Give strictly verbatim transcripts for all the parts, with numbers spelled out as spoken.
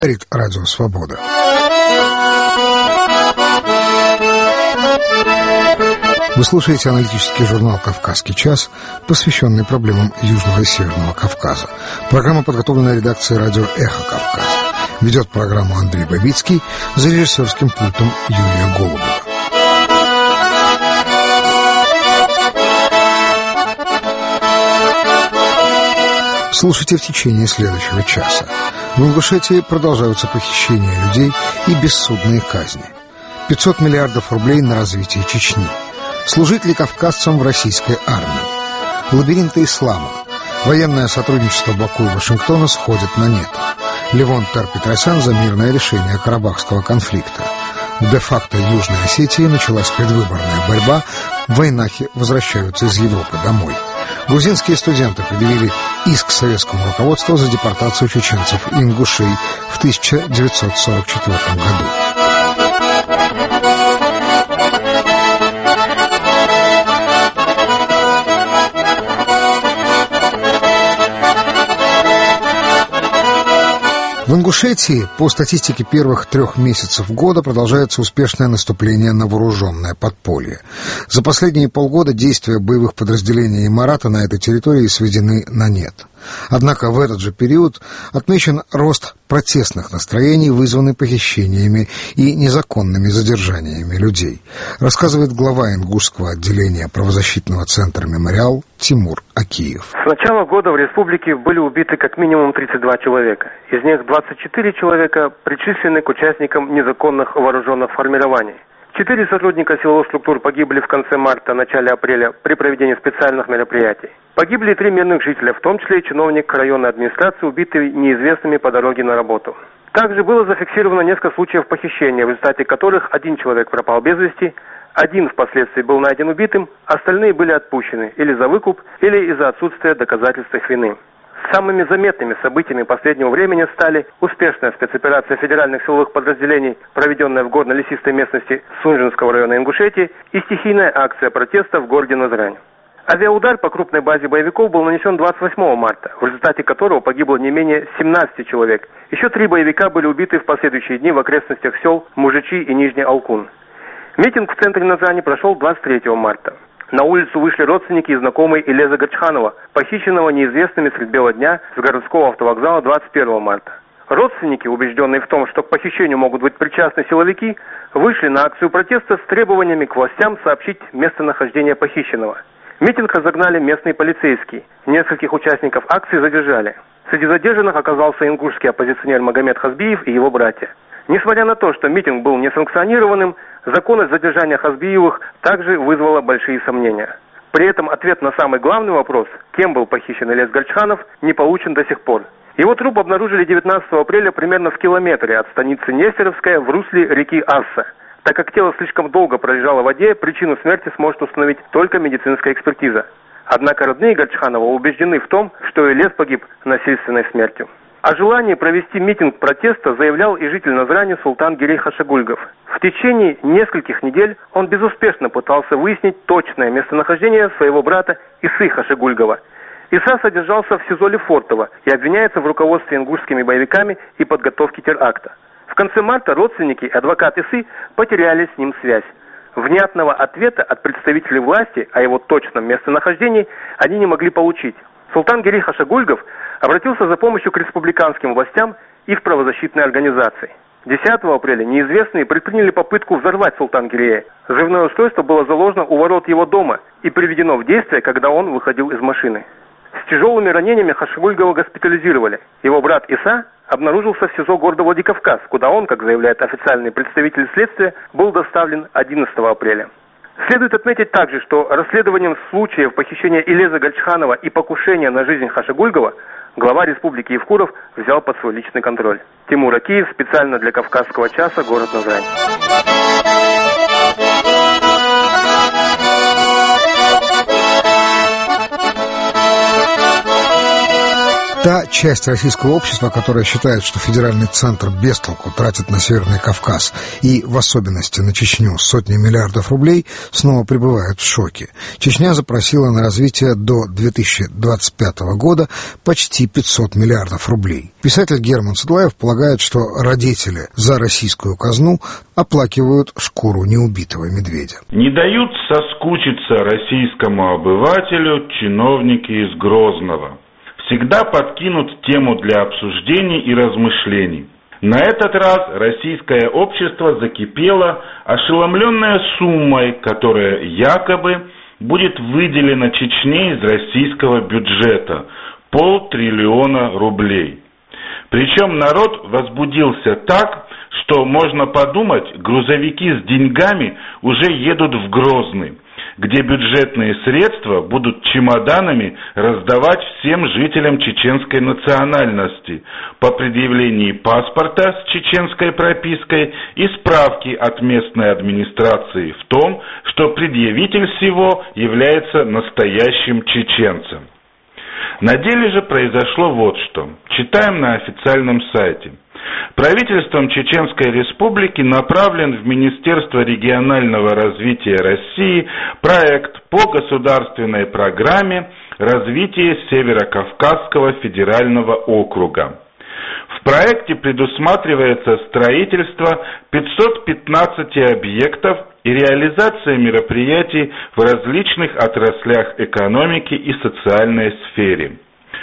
Говорит Радио Свобода. Вы слушаете аналитический журнал «Кавказский час», посвященный проблемам Южного и Северного Кавказа. Программа подготовлена редакцией радио «Эхо Кавказа». Ведет программу Андрей Бабицкий, за режиссерским пультом Юлия Голубева. Слушайте в течение следующего часа. В Ингушетии продолжаются похищения людей и бессудные казни. пятьсот миллиардов рублей на развитие Чечни. Служить ли кавказцам в российской армии? Лабиринты ислама. Военное сотрудничество Баку и Вашингтона сходит на нет. Левон Тер-Петросян за мирное решение карабахского конфликта. В де-факто Южной Осетии началась предвыборная борьба. Войнахи возвращаются из Европы домой. Грузинские студенты предъявили иск советскому руководству за депортацию чеченцев и ингушей в тысяча девятьсот сорок четвёртом году. В Ингушетии, по статистике первых трех месяцев года, продолжается успешное наступление на вооруженное подполье. За последние полгода действия боевых подразделений Имарата на этой территории сведены на нет. Однако в этот же период отмечен рост протестных настроений, вызванный похищениями и незаконными задержаниями людей, рассказывает глава ингушского отделения правозащитного центра «Мемориал» Тимур Акиев. С начала года в республике были убиты как минимум тридцать два человека. Из них двадцать четыре человека причислены к участникам незаконных вооруженных формирований. Четыре сотрудника силовых структур погибли в конце марта, начале апреля при проведении специальных мероприятий. Погибли три мирных жителя, в том числе и чиновник районной администрации, убитый неизвестными по дороге на работу. Также было зафиксировано несколько случаев похищения, в результате которых один человек пропал без вести, один впоследствии был найден убитым, остальные были отпущены или за выкуп, или из-за отсутствия доказательств их вины. Самыми заметными событиями последнего времени стали успешная спецоперация федеральных силовых подразделений, проведенная в горно-лесистой местности Сунжинского района Ингушетии, и стихийная акция протеста в городе Назрань. Авиаудар по крупной базе боевиков был нанесен двадцать восьмого марта, в результате которого погибло не менее семнадцати человек. Еще три боевика были убиты в последующие дни в окрестностях сел Мужичи и Нижний Алкун. Митинг в центре Назрани прошел двадцать третьего марта. На улицу вышли родственники и знакомые Илеза Гачханова, похищенного неизвестными средь бела дня с городского автовокзала двадцать первого марта. Родственники, убежденные в том, что к похищению могут быть причастны силовики, вышли на акцию протеста с требованиями к властям сообщить местонахождение похищенного. Митинг разогнали местные полицейские. Нескольких участников акции задержали. Среди задержанных оказался ингушский оппозиционер Магомед Хазбиев и его братья. Несмотря на то, что митинг был несанкционированным, законность задержания Хазбиевых также вызвала большие сомнения. При этом ответ на самый главный вопрос, кем был похищен Илез Гальчханов, не получен до сих пор. Его труп обнаружили девятнадцатого апреля примерно в километре от станицы Нестеровская в русле реки Асса. Так как тело слишком долго пролежало в воде, причину смерти сможет установить только медицинская экспертиза. Однако родные Гальчханова убеждены в том, что Илез погиб насильственной смертью. О желании провести митинг протеста заявлял и житель Назрани Султан Гирей Хашагульгов. В течение нескольких недель он безуспешно пытался выяснить точное местонахождение своего брата Исы Хашагульгова. Иса содержался в СИЗО Лефортово и обвиняется в руководстве ингушскими боевиками и подготовке теракта. В конце марта родственники и адвокат Исы потеряли с ним связь. Внятного ответа от представителей власти о его точном местонахождении они не могли получить. Султан Гирей Хашагульгов обратился за помощью к республиканским властям и в правозащитные организации. десятого апреля неизвестные предприняли попытку взорвать Султан Гирея. Взрывное устройство было заложено у ворот его дома и приведено в действие, когда он выходил из машины. С тяжелыми ранениями Хашагульгова госпитализировали. Его брат Иса обнаружился в СИЗО города Владикавказ, куда он, как заявляет официальный представитель следствия, был доставлен одиннадцатого апреля. Следует отметить также, что расследованием случаев похищения Илеза Гальчханова и покушения на жизнь Хашагульгова глава республики Евкуров взял под свой личный контроль. Тимур Акиев, специально для Кавказского часа, город Назрань. Та часть российского общества, которая считает, что федеральный центр без толку тратит на Северный Кавказ и, в особенности, на Чечню сотни миллиардов рублей, снова пребывает в шоке. Чечня запросила на развитие до две тысячи двадцать пятого года почти пятьсот миллиардов рублей. Писатель Герман Садлаев полагает, что родители за российскую казну оплакивают шкуру неубитого медведя. Не дают соскучиться российскому обывателю чиновники из Грозного. Всегда подкинут тему для обсуждений и размышлений. На этот раз российское общество закипело, ошеломленное суммой, которая якобы будет выделена Чечне из российского бюджета – полтриллиона рублей. Причем народ возбудился так, что можно подумать, грузовики с деньгами уже едут в Грозный, где бюджетные средства будут чемоданами раздавать всем жителям чеченской национальности по предъявлении паспорта с чеченской пропиской и справки от местной администрации в том, что предъявитель всего является настоящим чеченцем. На деле же произошло вот что. Читаем на официальном сайте. Правительством Чеченской Республики направлен в Министерство регионального развития России проект по государственной программе развития Северо-Кавказского федерального округа. В проекте предусматривается строительство пятисот пятнадцати объектов и реализация мероприятий в различных отраслях экономики и социальной сфере.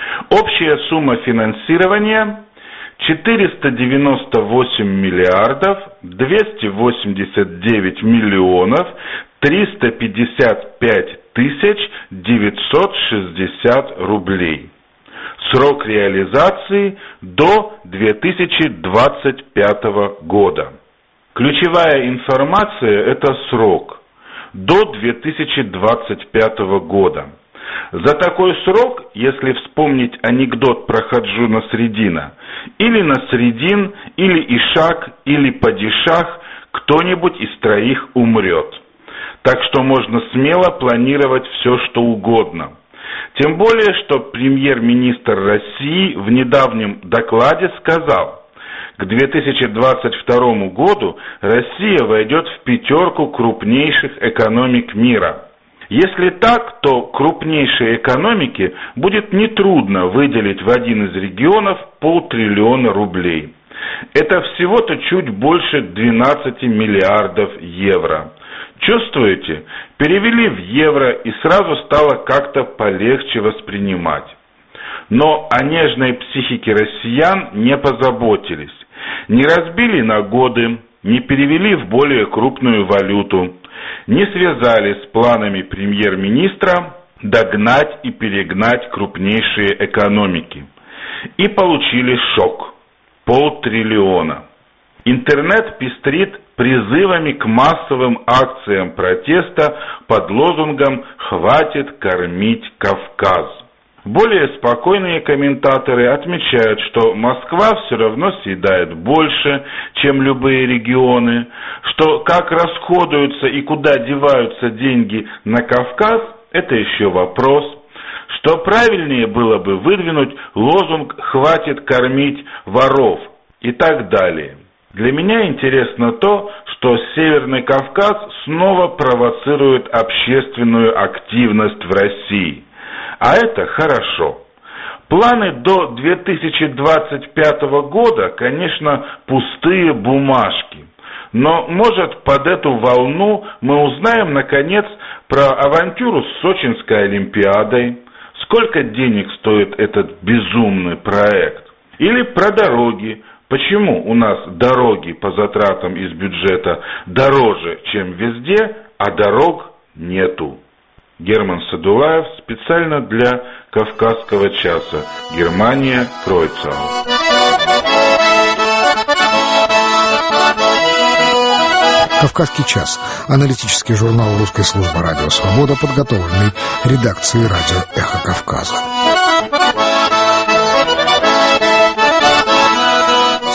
Общая сумма финансирования – четыреста девяносто восемь миллиардов двести восемьдесят девять миллионов триста пятьдесят пять тысяч девятьсот шестьдесят рублей. Срок реализации до две тысячи двадцать пятого года. Ключевая информация – это срок до две тысячи двадцать пятого года. За такой срок, если вспомнить анекдот про Хаджу Насреддина, или Насреддин, или Ишак, или Падишах, кто-нибудь из троих умрет. Так что можно смело планировать все, что угодно. Тем более, что премьер-министр России в недавнем докладе сказал, к две тысячи двадцать второму году Россия войдет в пятерку крупнейших экономик мира. Если так, то крупнейшей экономике будет нетрудно выделить в один из регионов полтриллиона рублей. Это всего-то чуть больше двенадцати миллиардов евро. Чувствуете? Перевели в евро и сразу стало как-то полегче воспринимать. Но о нежной психике россиян не позаботились. Не разбили на годы, не перевели в более крупную валюту, не связали с планами премьер-министра догнать и перегнать крупнейшие экономики. И получили шок. Полтриллиона. Интернет пестрит призывами к массовым акциям протеста под лозунгом «Хватит кормить Кавказ». Более спокойные комментаторы отмечают, что Москва все равно съедает больше, чем любые регионы, что как расходуются и куда деваются деньги на Кавказ – это еще вопрос, что правильнее было бы выдвинуть лозунг «Хватит кормить воров» и так далее. Для меня интересно то, что Северный Кавказ снова провоцирует общественную активность в России. А это хорошо. Планы до две тысячи двадцать пятого года, конечно, пустые бумажки. Но, может, под эту волну мы узнаем, наконец, про авантюру с Сочинской Олимпиадой, сколько денег стоит этот безумный проект. Или про дороги. Почему у нас дороги по затратам из бюджета дороже, чем везде, а дорог нету? Герман Садулаев специально для Кавказского часа. Германия, Кройцау. Кавказский час. Аналитический журнал русской службы «Радио Свобода», подготовленный редакцией радио «Эхо Кавказа».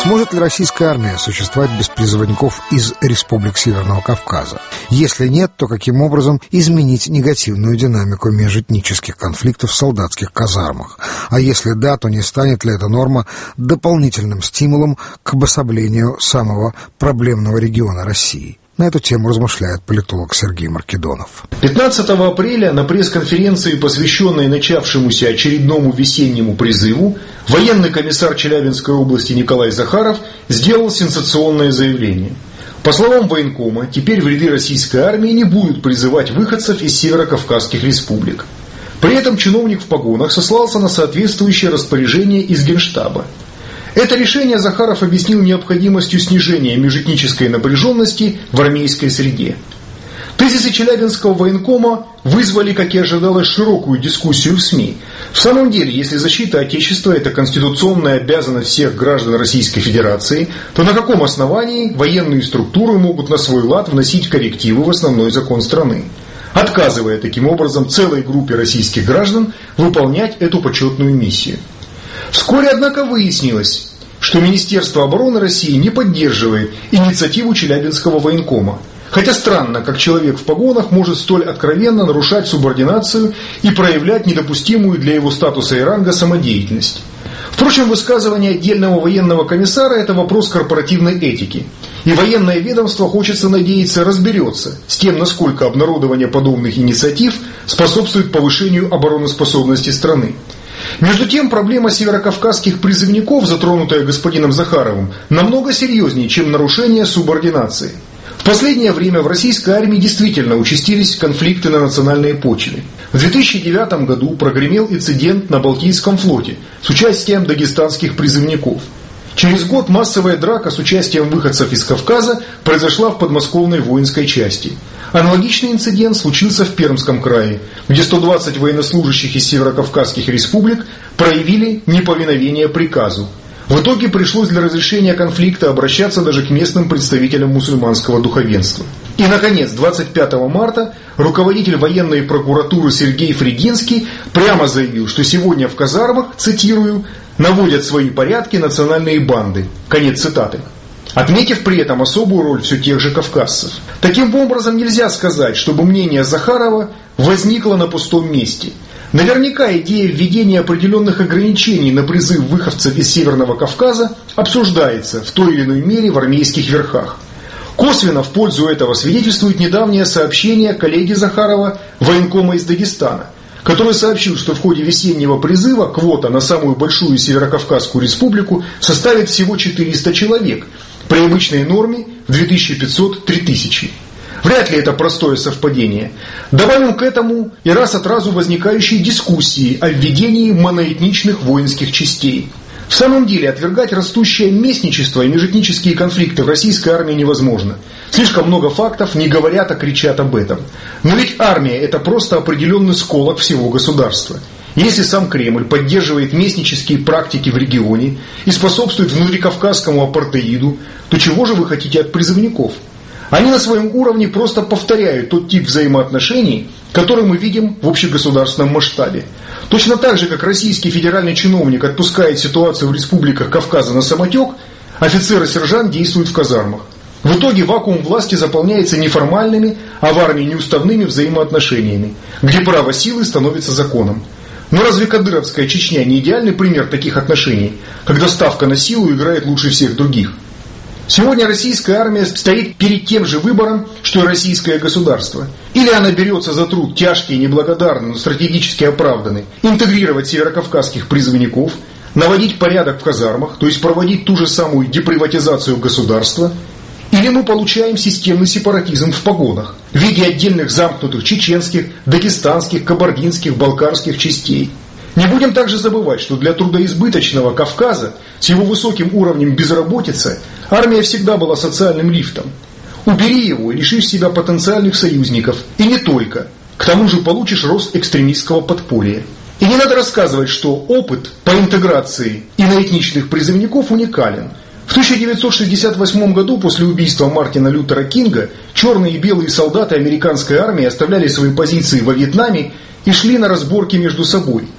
Сможет ли российская армия существовать без призывников из республик Северного Кавказа? Если нет, то каким образом изменить негативную динамику межэтнических конфликтов в солдатских казармах? А если да, то не станет ли эта норма дополнительным стимулом к обособлению самого проблемного региона России? На эту тему размышляет политолог Сергей Маркедонов. пятнадцатого апреля на пресс-конференции, посвященной начавшемуся очередному весеннему призыву, военный комиссар Челябинской области Николай Захаров сделал сенсационное заявление. По словам военкома, теперь в ряды российской армии не будут призывать выходцев из северокавказских республик. При этом чиновник в погонах сослался на соответствующее распоряжение из Генштаба. Это решение Захаров объяснил необходимостью снижения межэтнической напряженности в армейской среде. Тезисы Челябинского военкома вызвали, как и ожидалось, широкую дискуссию в СМИ. В самом деле, если защита Отечества – это конституционная обязанность всех граждан Российской Федерации, то на каком основании военные структуры могут на свой лад вносить коррективы в основной закон страны, отказывая таким образом целой группе российских граждан выполнять эту почетную миссию? Вскоре, однако, выяснилось, что Министерство обороны России не поддерживает инициативу Челябинского военкома. Хотя странно, как человек в погонах может столь откровенно нарушать субординацию и проявлять недопустимую для его статуса и ранга самодеятельность. Впрочем, высказывание отдельного военного комиссара – это вопрос корпоративной этики. И военное ведомство, хочется надеяться, разберется с тем, насколько обнародование подобных инициатив способствует повышению обороноспособности страны. Между тем, проблема северокавказских призывников, затронутая господином Захаровым, намного серьезнее, чем нарушение субординации. В последнее время в российской армии действительно участились конфликты на национальной почве. В две тысячи девятом году прогремел инцидент на Балтийском флоте с участием дагестанских призывников. Через год массовая драка с участием выходцев из Кавказа произошла в подмосковной воинской части. Аналогичный инцидент случился в Пермском крае, где сто двадцать военнослужащих из северокавказских республик проявили неповиновение приказу. В итоге пришлось для разрешения конфликта обращаться даже к местным представителям мусульманского духовенства. И, наконец, двадцать пятого марта руководитель военной прокуратуры Сергей Фригинский прямо заявил, что сегодня в казармах, цитирую, «наводят свои порядки национальные банды». Конец цитаты. Отметив при этом особую роль все тех же кавказцев. Таким образом, нельзя сказать, чтобы мнение Захарова возникло на пустом месте. Наверняка идея введения определенных ограничений на призыв выходцев из Северного Кавказа обсуждается в той или иной мере в армейских верхах. Косвенно в пользу этого свидетельствует недавнее сообщение коллеги Захарова, военкома из Дагестана, который сообщил, что в ходе весеннего призыва квота на самую большую Северокавказскую республику составит всего четыреста человек, при обычной норме в две тысячи пятьсот — три тысячи. Вряд ли это простое совпадение. Добавим к этому и раз от разу возникающие дискуссии о введении моноэтничных воинских частей. В самом деле, отвергать растущее местничество и межэтнические конфликты в российской армии невозможно. Слишком много фактов не говорят, а кричат об этом. Но ведь армия – это просто определенный сколок всего государства. Если сам Кремль поддерживает местнические практики в регионе и способствует внутрикавказскому апартеиду, то чего же вы хотите от призывников? Они на своем уровне просто повторяют тот тип взаимоотношений, который мы видим в общегосударственном масштабе. Точно так же, как российский федеральный чиновник отпускает ситуацию в республиках Кавказа на самотек, офицер и сержант действуют в казармах. В итоге вакуум власти заполняется неформальными, а в армии неуставными взаимоотношениями, где право силы становится законом. Но разве кадыровская Чечня не идеальный пример таких отношений, когда ставка на силу играет лучше всех других? Сегодня российская армия стоит перед тем же выбором, что и российское государство. Или она берется за труд тяжкий и неблагодарный, но стратегически оправданный, интегрировать северокавказских призывников, наводить порядок в казармах, то есть проводить ту же самую деприватизацию государства, или мы получаем системный сепаратизм в погонах в виде отдельных замкнутых чеченских, дагестанских, кабардинских, балкарских частей. Не будем также забывать, что для трудоизбыточного Кавказа с его высоким уровнем безработицы армия всегда была социальным лифтом. Убери его и лишишь себя потенциальных союзников. И не только. К тому же получишь рост экстремистского подполья. И не надо рассказывать, что опыт по интеграции иноэтничных призывников уникален. В тысяча девятьсот шестьдесят восьмом году после убийства Мартина Лютера Кинга черные и белые солдаты американской армии оставляли свои позиции во Вьетнаме и шли на разборки между собой.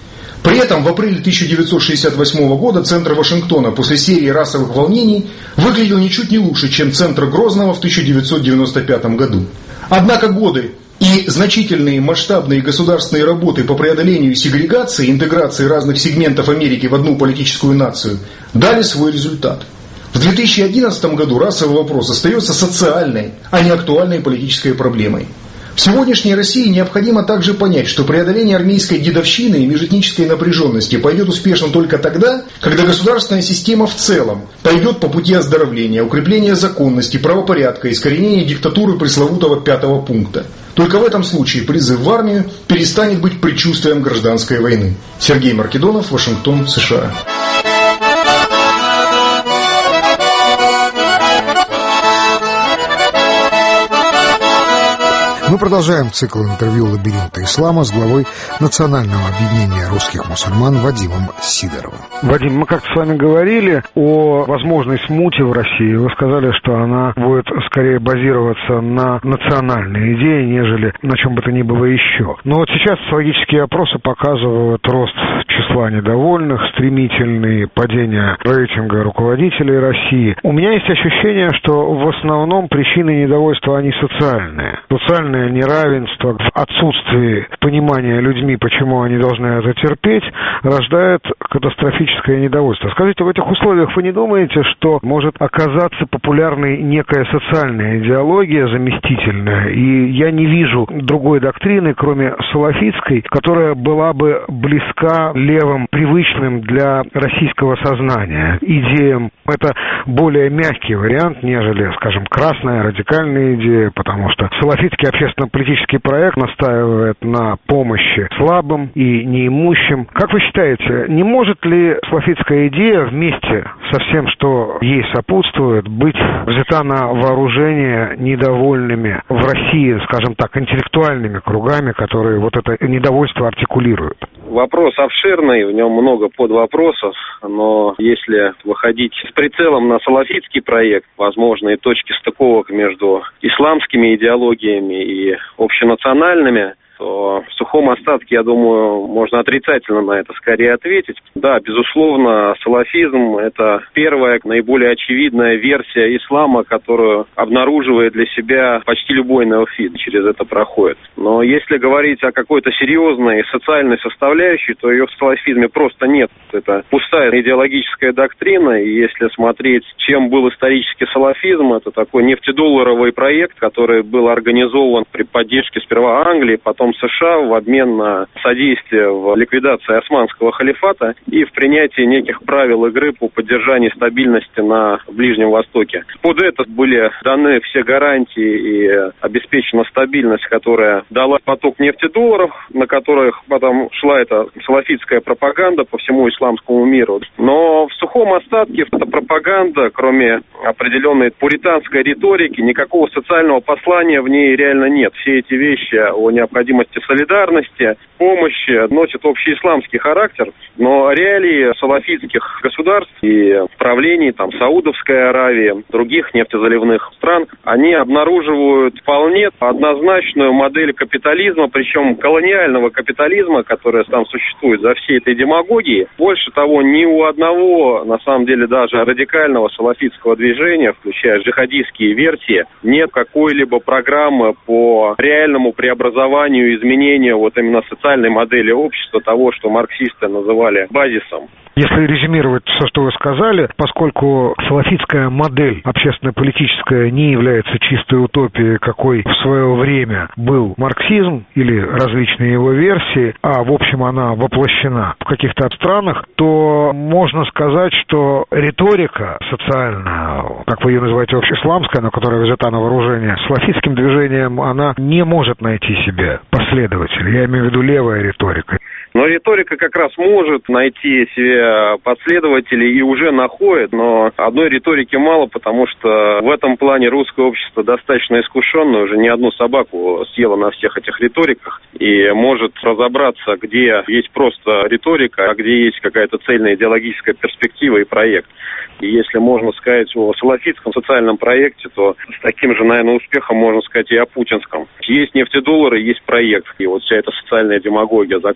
При этом в апреле тысяча девятьсот шестьдесят восьмого года центр Вашингтона после серии расовых волнений выглядел ничуть не лучше, чем центр Грозного в тысяча девятьсот девяносто пятом году. Однако годы и значительные масштабные государственные работы по преодолению сегрегации и интеграции разных сегментов Америки в одну политическую нацию дали свой результат. В две тысячи одиннадцатом году расовый вопрос остается социальной, а не актуальной политической проблемой. В сегодняшней России необходимо также понять, что преодоление армейской дедовщины и межэтнической напряженности пойдет успешно только тогда, когда государственная система в целом пойдет по пути оздоровления, укрепления законности, правопорядка, искоренения диктатуры пресловутого пятого пункта. Только в этом случае призыв в армию перестанет быть предчувствием гражданской войны. Сергей Маркедонов, Вашингтон, США. Мы продолжаем цикл интервью «Лабиринта ислама» с главой Национального объединения русских мусульман Вадимом Сидоровым. Вадим, мы как-то с вами говорили о возможной смуте в России. Вы сказали, что она будет скорее базироваться на национальной идее, нежели на чем бы то ни было еще. Но вот сейчас социологические опросы показывают рост числа недовольных, стремительное падение рейтинга руководителей России. У меня есть ощущение, что в основном причины недовольства, они социальные. Социальное неравенство, в отсутствии понимания людьми, почему они должны это терпеть, рождает катастрофическое недовольство. Скажите, в этих условиях вы не думаете, что может оказаться популярной некая социальная идеология заместительная? И я не вижу другой доктрины, кроме салафитской, которая была бы близка левым, привычным для российского сознания идеям. Это более мягкий вариант, нежели, скажем, красная радикальная идея, потому что салафитский общественно-политический проект настаивает на помощи слабым и неимущим. Как вы считаете, не может ли салафитская идея вместе со всем, что ей сопутствует, быть взята на вооружение недовольными в России, скажем так, интеллектуальными кругами, которые вот это недовольство артикулируют? Вопрос обширный, в нем много подвопросов, но если выходить с прицелом на салафитский проект, возможные точки стыковок между исламскими идеологиями и общенациональными, то в сухом остатке, я думаю, можно отрицательно на это скорее ответить. Да, безусловно, салафизм – это первая, наиболее очевидная версия ислама, которую обнаруживает для себя почти любой неофит, через это проходит. Но если говорить о какой-то серьезной социальной составляющей, то ее в салафизме просто нет. Это пустая идеологическая доктрина, и если смотреть, чем был исторический салафизм, это такой нефтедолларовый проект, который был организован при поддержке сперва Англии, потом США в обмен на содействие в ликвидации османского халифата и в принятии неких правил игры по поддержанию стабильности на Ближнем Востоке. Под это были даны все гарантии и обеспечена стабильность, которая дала поток нефтедолларов, на которых потом шла эта салафитская пропаганда по всему исламскому миру. Но в сухом остатке эта пропаганда, кроме определенной пуританской риторики, никакого социального послания в ней реально нет. Все эти вещи о необходимости солидарности, помощи носят общеисламский характер, но реалии салафитских государств и правлений, там, Саудовской Аравии, других нефтезаливных стран, они обнаруживают вполне однозначную модель капитализма, причем колониального капитализма, которая там существует за всей этой демагогией. Больше того, ни у одного, на самом деле, даже радикального салафитского движения, включая джихадистские версии, нет какой-либо программы по реальному преобразованию, изменению вот именно социальной модели общества, того, что марксисты называли базисом. Если резюмировать все, что вы сказали, поскольку салафитская модель общественно-политическая не является чистой утопией, какой в свое время был марксизм или различные его версии, а в общем она воплощена в каких-то странах, то можно сказать, что риторика социальная, как вы ее называете, общеисламская, но которая взята на вооружение салафитским движением, она не может найти себе последователей. Я имею в виду левая риторика. Но риторика как раз может найти себе последователей и уже находит, но одной риторики мало, потому что в этом плане русское общество достаточно искушенное, уже не одну собаку съело на всех этих риториках и может разобраться, где есть просто риторика, а где есть какая-то цельная идеологическая перспектива и проект. И если можно сказать о салафитском социальном проекте, то с таким же, наверное, успехом можно сказать и о путинском. Есть нефтедоллары, есть проект. И вот вся эта социальная демагогия закончится за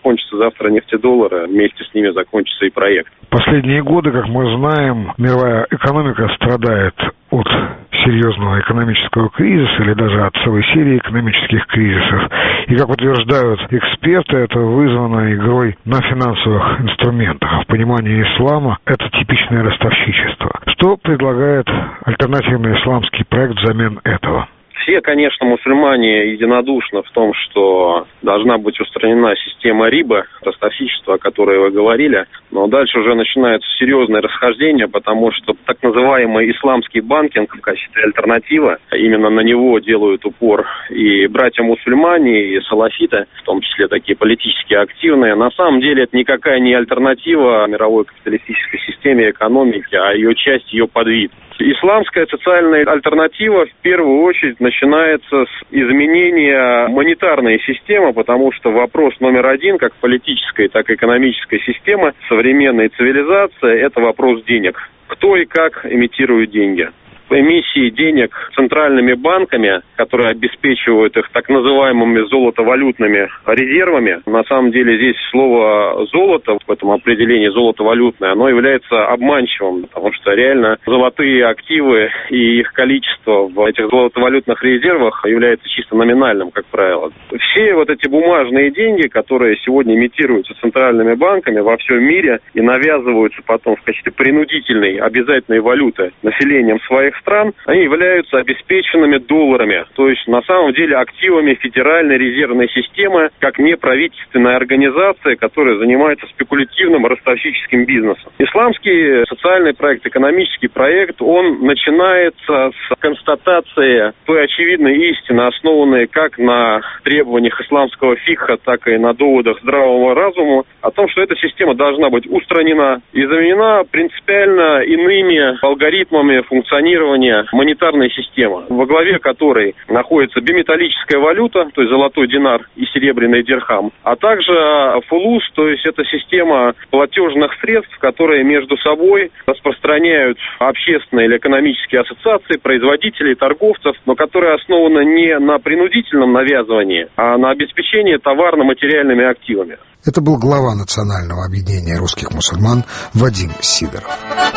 завтра нефтедоллары, вместе с ними закончится и проект. Последние годы, как мы знаем, мировая экономика страдает от серьезного экономического кризиса или даже от целой серии экономических кризисов. И, как утверждают эксперты, это вызвано игрой на финансовых инструментах. В понимании ислама это типичное ростовщичество. Что предлагает альтернативный исламский проект взамен этого? Все, конечно, мусульмане единодушны в том, что должна быть устранена система риба, ростовщичества, о которой вы говорили, но дальше уже начинаются серьезные расхождения, потому что так называемый исламский банкинг в качестве альтернативы, именно на него делают упор и братья-мусульмане, и салафиты, в том числе такие политически активные. На самом деле это никакая не альтернатива мировой капиталистической системе экономики, а ее часть, ее подвид. Исламская социальная альтернатива в первую очередь начинается с изменения монетарной системы, потому что вопрос номер один, как политической, так и экономической системы современной цивилизации, это вопрос денег. Кто и как имитирует деньги? Эмиссии денег центральными банками, которые обеспечивают их так называемыми золотовалютными резервами. На самом деле здесь слово «золото» в этом определении «золотовалютное», оно является обманчивым, потому что реально золотые активы и их количество в этих золотовалютных резервах является чисто номинальным, как правило. Все вот эти бумажные деньги, которые сегодня имитируются центральными банками во всем мире и навязываются потом в качестве принудительной обязательной валюты населением своих стран, они являются обеспеченными долларами, то есть на самом деле активами Федеральной резервной системы, как неправительственная организация, которая занимается спекулятивным ростовщическим бизнесом. Исламский социальный проект, экономический проект, он начинается с констатации той очевидной истины, основанной как на требованиях исламского фикха, так и на доводах здравого разума, о том, что эта система должна быть устранена и заменена принципиально иными алгоритмами функционирования монетарной системы, во главе которой находится биметаллическая валюта, то есть золотой динар и серебряный дирхам, а также фулус, то есть это система платежных средств, которые между собой распространяют общественные или экономические ассоциации, производителей, торговцев, но которые основаны не на принудительном навязывании, а на обеспечении товарно-материальными активами. Это был глава Национального объединения русских мусульман Вадим Сидоров.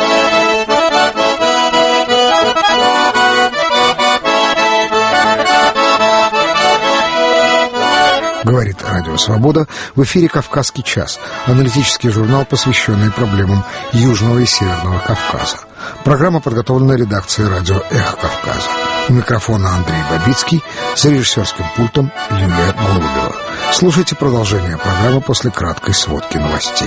Говорит Радио Свобода. В эфире «Кавказский час», аналитический журнал, посвященный проблемам Южного и Северного Кавказа. Программа подготовлена редакцией радио «Эхо Кавказа». У микрофона Андрей Бабицкий, с режиссерским пультом Юлия Голубева. Слушайте продолжение программы после краткой сводки новостей.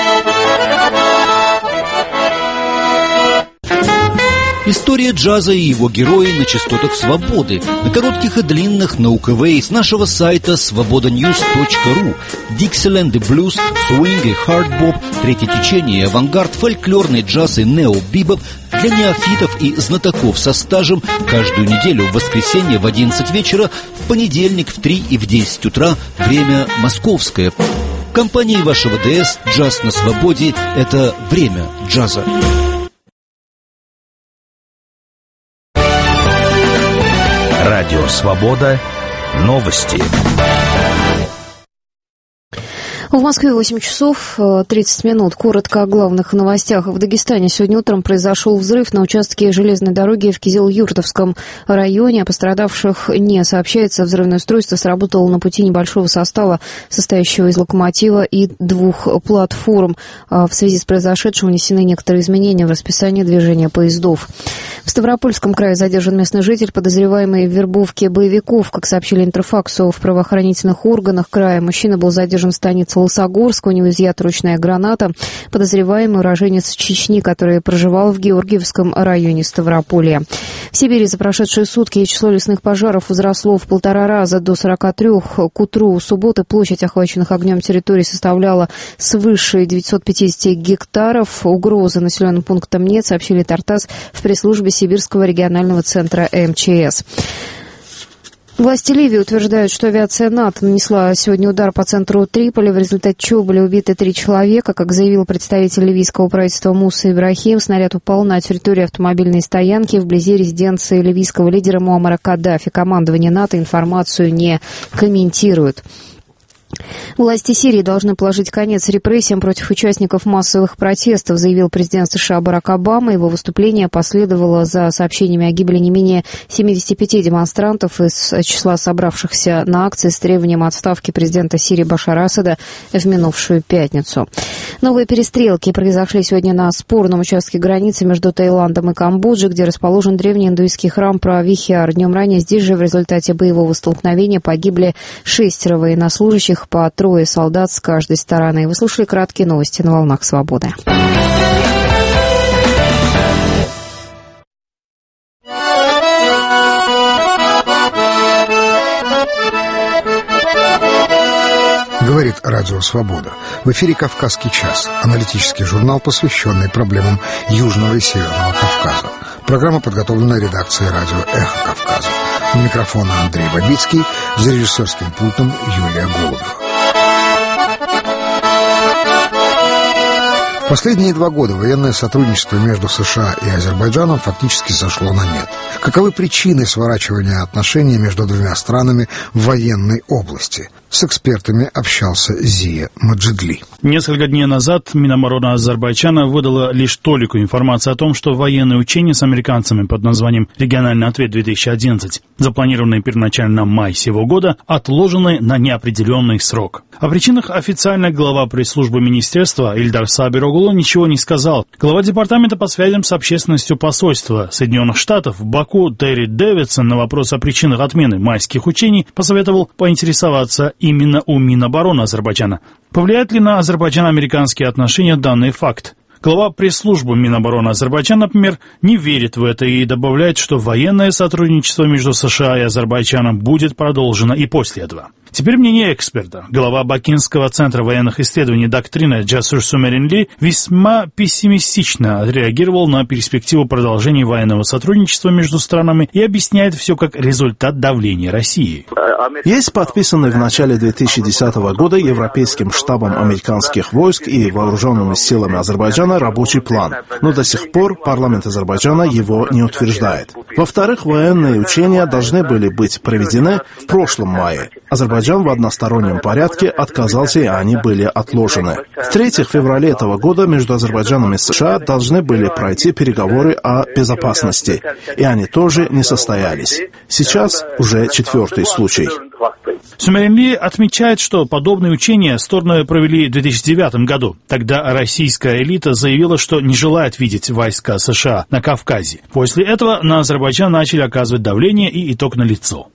История джаза и его герои на частотах свободы, на коротких и длинных, на УКВ, с нашего сайта свобода ньюс точка ру. Диксиленд и блюз, свинг и хардбоп, третье течение и авангард, фольклорный джаз и нео-бибоп для неофитов и знатоков со стажем каждую неделю в воскресенье в одиннадцать вечера, в понедельник в три и в десять утра, время московское. В компании вашего ДС «Джаз на свободе» — это время джаза. Радио «Свобода». Новости. В Москве восемь часов тридцать минут. Коротко о главных новостях. В Дагестане сегодня утром произошел взрыв на участке железной дороги в Кизил-Юртовском районе. О пострадавших не сообщается. Взрывное устройство сработало на пути небольшого состава, состоящего из локомотива и двух платформ. В связи с произошедшим внесены некоторые изменения в расписание движения поездов. В Ставропольском крае задержан местный житель, подозреваемый в вербовке боевиков. Как сообщили Интерфаксу в правоохранительных органах края, мужчина был задержан в станице Лысогорска, у него изъята ручная граната. Подозреваемый уроженец Чечни, который проживал в Георгиевском районе Ставрополья. В Сибири за прошедшие сутки число лесных пожаров возросло в полтора раза до сорока трёх. К утру субботы площадь охваченных огнем территорий составляла свыше девятьсот пятьдесят гектаров. Угрозы населенным пунктам нет, сообщили Тартас в пресс-службе Сибирского регионального центра эм че эс. Власти Ливии утверждают, что авиация НАТО нанесла сегодня удар по центру Триполи, в результате чего были убиты три человека. Как заявил представитель ливийского правительства Муса Ибрахим, снаряд упал на территории автомобильной стоянки вблизи резиденции ливийского лидера Муаммара Каддафи. Командование НАТО информацию не комментирует. Власти Сирии должны положить конец репрессиям против участников массовых протестов, заявил президент США Барак Обама. Его выступление последовало за сообщениями о гибели не менее семидесяти пяти демонстрантов из числа собравшихся на акции с требованием отставки президента Сирии Башара Асада в минувшую пятницу. Новые перестрелки произошли сегодня на спорном участке границы между Таиландом и Камбоджей, где расположен древний индуистский храм Правихиар. Днем ранее здесь же в результате боевого столкновения погибли шестеро военнослужащих, по трое солдат с каждой стороны. Вы слушали краткие новости на «Волнах Свободы». Говорит Радио Свобода. В эфире «Кавказский час», аналитический журнал, посвященный проблемам Южного и Северного Кавказа. Программа подготовлена редакцией радио «Эхо Кавказа». У микрофона Андрей Бабицкий, за режиссерским пультом Юлия Голубева. В последние два года военное сотрудничество между США и Азербайджаном фактически сошло на нет. Каковы причины сворачивания отношений между двумя странами в военной области? С экспертами общался Зия Маджидли. Несколько дней назад Минобороны Азербайджана выдала лишь толику информации о том, что военные учения с американцами под названием «Региональный ответ-две тысячи одиннадцать», запланированные первоначально на май сего года, отложены на неопределенный срок. О причинах официально глава пресс-службы министерства Ильдар Сабир-Оглу ничего не сказал. Глава департамента по связям с общественностью посольства Соединенных Штатов в Баку Терри Дэвидсон на вопрос о причинах отмены майских учений посоветовал поинтересоваться именно у Минобороны Азербайджана. Повлияет ли на Азербайджан-американские отношения данный факт? Глава пресс-службы Минобороны Азербайджана, например, не верит в это и добавляет, что военное сотрудничество между США и Азербайджаном будет продолжено и после этого. Теперь мнение эксперта. Глава Бакинского центра военных исследований доктрины Джасур Сумеринли весьма пессимистично отреагировал на перспективу продолжения военного сотрудничества между странами и объясняет все как результат давления России. Есть подписанный в начале две тысячи десятого года Европейским штабом американских войск и вооруженными силами Азербайджана рабочий план, но до сих пор парламент Азербайджана его не утверждает. Во-вторых, военные учения должны были быть проведены в прошлом мае. Азербайджан в одностороннем порядке отказался, и они были отложены. В-третьих, в феврале этого года между Азербайджаном и США должны были пройти переговоры о безопасности, и они тоже не состоялись. Сейчас уже четвертый случай. Сумеринли отмечает, что подобные учения стороны провели в две тысячи девятом году. Тогда российская элита заявила, что не желает видеть войска США на Кавказе. После этого на Азербайджан начали оказывать давление, и итог налицо.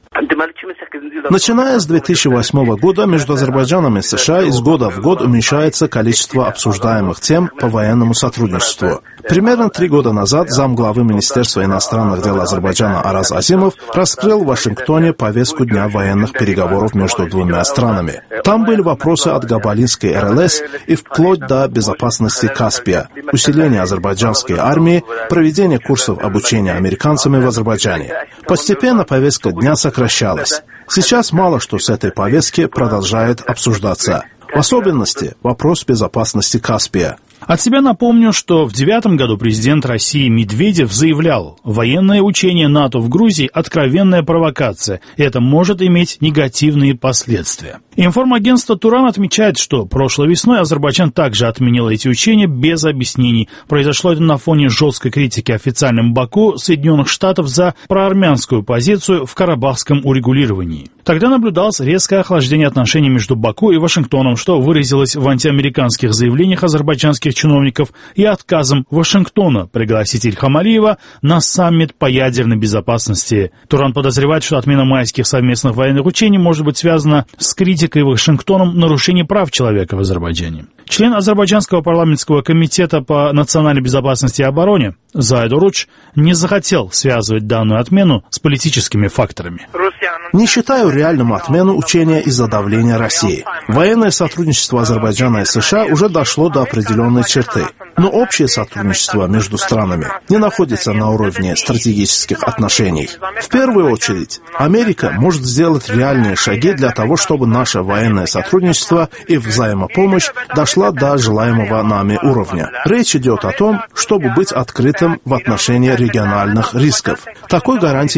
Начиная с две тысячи восьмого года между Азербайджаном и США из года в год уменьшается количество обсуждаемых тем по военному сотрудничеству. Примерно три года назад замглавы Министерства иностранных дел Азербайджана Араз Азимов раскрыл в Вашингтоне повестку дня военных переговоров между двумя странами. Там были вопросы от Габалинской эр эл эс и вплоть до безопасности Каспия, усиления азербайджанской армии, проведения курсов обучения американцами в Азербайджане. Постепенно повестка дня сокращалась. Сейчас мало что с этой повестки продолжает обсуждаться. В особенности вопрос безопасности Каспия. От себя напомню, что в девятом году президент России Медведев заявлял, военное учение НАТО в Грузии – откровенная провокация, и это может иметь негативные последствия. Информагентство «Туран» отмечает, что прошлой весной Азербайджан также отменил эти учения без объяснений. Произошло это на фоне жесткой критики официальным Баку Соединенных Штатов за проармянскую позицию в карабахском урегулировании. Тогда наблюдалось резкое охлаждение отношений между Баку и Вашингтоном, что выразилось в антиамериканских заявлениях азербайджанских чиновников и отказом Вашингтона пригласить Ильхам Алиева на саммит по ядерной безопасности. Туран подозревает, что отмена майских совместных военных учений может быть связана с критикой Вашингтоном нарушений прав человека в Азербайджане. Член Азербайджанского парламентского комитета по национальной безопасности и обороне Зайд Уруч не захотел связывать данную отмену с политическими факторами. Не считаю реальным отмену учения из-за давления России. Военное сотрудничество Азербайджана и США уже дошло до определенной черты. Но общее сотрудничество между странами не находится на уровне стратегических отношений. В первую очередь, Америка может сделать реальные шаги для того, чтобы наше военное сотрудничество и взаимопомощь дошла до желаемого нами уровня. Речь идет о том, чтобы быть открытым в отношении региональных рисков. Такой гарантии нет.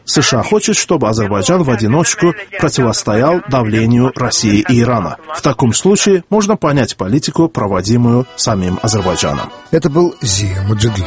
США хочет, чтобы Азербайджан в одиночку противостоял давлению России и Ирана. В таком случае можно понять политику, проводимую самим Азербайджаном. Это был Зия Маджидли.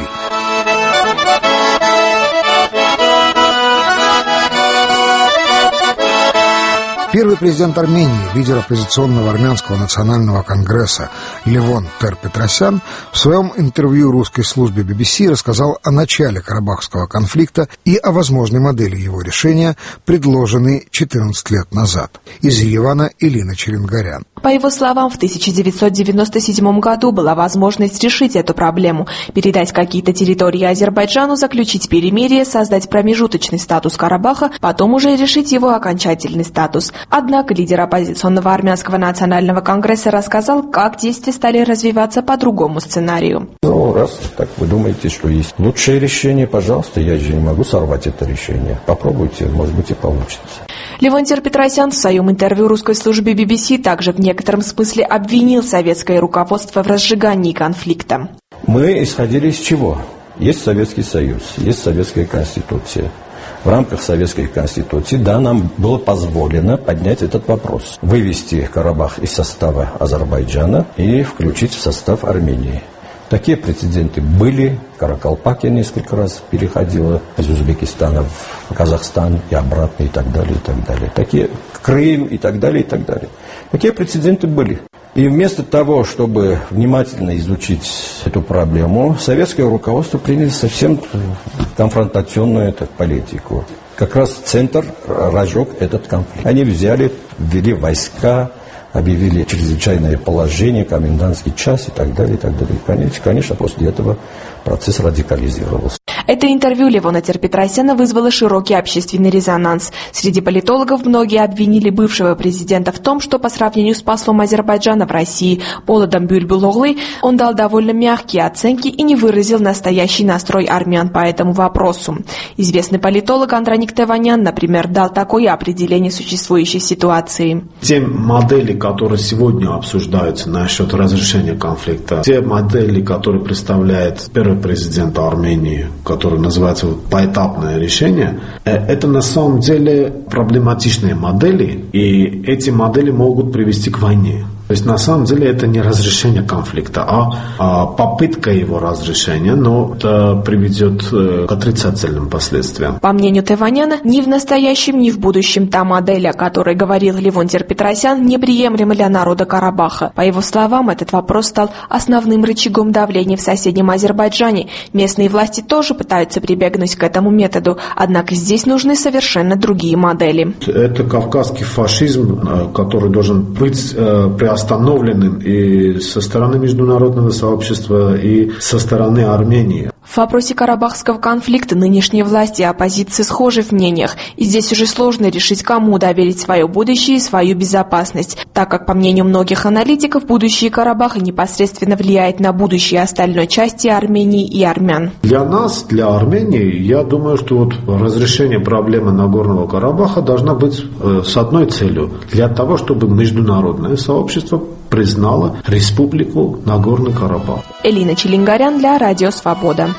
Первый президент Армении, лидер оппозиционного армянского национального конгресса Левон Тер-Петросян в своем интервью русской службе би би си рассказал о начале Карабахского конфликта и о возможной модели его решения, предложенной четырнадцать лет назад. Из Еревана Элина Челенгарян. По его словам, в тысяча девятьсот девяносто седьмом году была возможность решить эту проблему, передать какие-то территории Азербайджану, заключить перемирие, создать промежуточный статус Карабаха, потом уже решить его окончательный статус. Однако лидер оппозиционного армянского национального конгресса рассказал, как действия стали развиваться по другому сценарию. Ну, раз так вы думаете, что есть лучшее решение, пожалуйста, я же не могу сорвать это решение. Попробуйте, может быть, и получится. Левон Тер-Петросян в своем интервью русской службе би би си также в некотором смысле обвинил советское руководство в разжигании конфликта. Мы исходили из чего? Есть Советский Союз, есть Советская Конституция. В рамках Советской Конституции, да, нам было позволено поднять этот вопрос. Вывести Карабах из состава Азербайджана и включить в состав Армении. Такие прецеденты были. Каракалпакия несколько раз переходила из Узбекистана в Казахстан и обратно, и так далее, и так далее. Такие, Крым и так далее, и так далее. Такие прецеденты были. И вместо того, чтобы внимательно изучить эту проблему, советское руководство приняло совсем конфронтационную так, политику. Как раз центр разжег этот конфликт. Они взяли, ввели войска, объявили чрезвычайное положение, комендантский час и так далее, и так далее. И, конечно, конечно, после этого процесс радикализировался. Это интервью Левона Тер-Петросяна вызвало широкий общественный резонанс. Среди политологов многие обвинили бывшего президента в том, что по сравнению с послом Азербайджана в России Полодом Бюльбюлоглы он дал довольно мягкие оценки и не выразил настоящий настрой армян по этому вопросу. Известный политолог Андроник Теванян, например, дал такое определение существующей ситуации. Те модели, которые сегодня обсуждаются насчет разрешения конфликта, те модели, которые представляет первый президент Армении, который называется поэтапное решение, это на самом деле проблематичные модели, и эти модели могут привести к войне. То есть на самом деле это не разрешение конфликта, а, а попытка его разрешения, но это приведет к отрицательным последствиям. По мнению Теваняна, ни в настоящем, ни в будущем та модель, о которой говорил Левон Тер-Петросян, неприемлема для народа Карабаха. По его словам, этот вопрос стал основным рычагом давления в соседнем Азербайджане. Местные власти тоже пытаются прибегнуть к этому методу, однако здесь нужны совершенно другие модели. Это кавказский фашизм, который должен быть приостановлен остановленным и со стороны международного сообщества, и со стороны Армении. В вопросе карабахского конфликта нынешние власти и оппозиция схожи в мнениях, и здесь уже сложно решить, кому доверить свое будущее и свою безопасность, так как, по мнению многих аналитиков, будущее Карабаха непосредственно влияет на будущее остальной части Армении и армян. Для нас, для Армении, я думаю, что вот разрешение проблемы Нагорного Карабаха должна быть э, с одной целью, для того, чтобы международное сообщество признало Республику Нагорный Карабах. Элина Челенгарян для Радио Свобода.